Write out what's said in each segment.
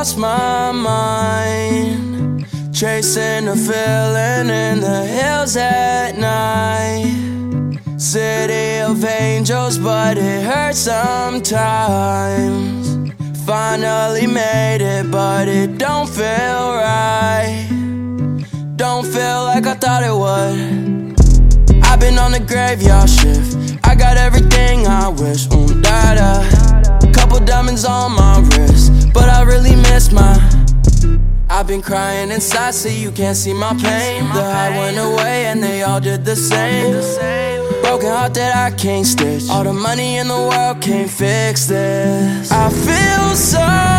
lost my mind, chasing a feeling in the hills at night. City of angels, but it hurts sometimes. Finally made it, but it don't feel right. Don't feel like I thought it would. I've been on the graveyard shift, I got everything I wish, da-da. Couple diamonds on my wrist, but I really miss my. I've been crying inside so you can't see my pain. The high went away and they all did the same. Broken heart that I can't stitch, all the money in the world can't fix this. I feel so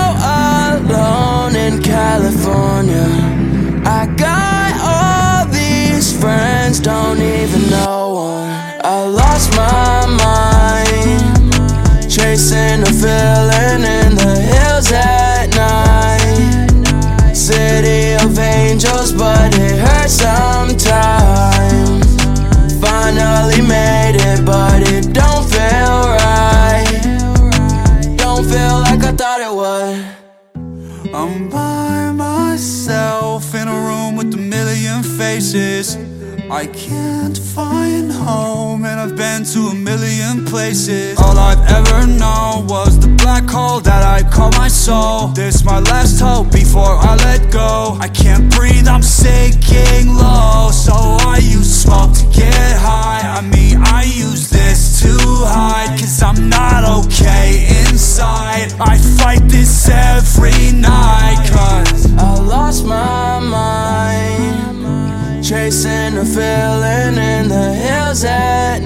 alone in California. I got all these friends, don't even know one. I lost my mind, chasing a feeling in the hills at night. City of angels, but it hurts sometimes. Finally made it, but it don't feel right. Don't feel like I thought it would. I'm by myself in a room with a million faces. I can't find home and I've been to a million places. All I've ever known was the black hole that I call my soul. This my last hope before I let go. I can't breathe, I'm sinking low, so I use smoke to get high. I mean, I use this to hide, cause I'm not okay inside. I fight this every night, cause I lost my mind, chasing a feeling in the hills at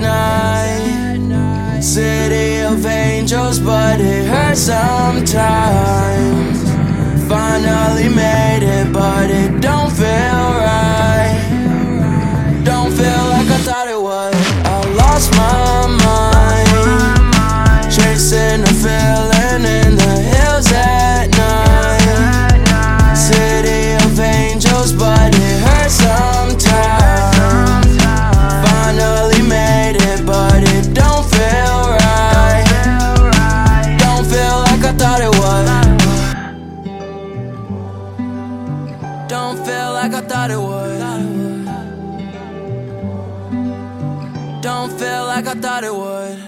night. City of angels, but it hurts sometimes. Finally made it, but it don't feel right. Don't feel like I thought it would. I lost my mind, chasing a feeling in the hills at night. City of angels, but it hurts sometimes. Finally made it, but it don't feel right. Don't feel like I thought it would. Don't feel like I thought it would. Don't feel like I thought it would.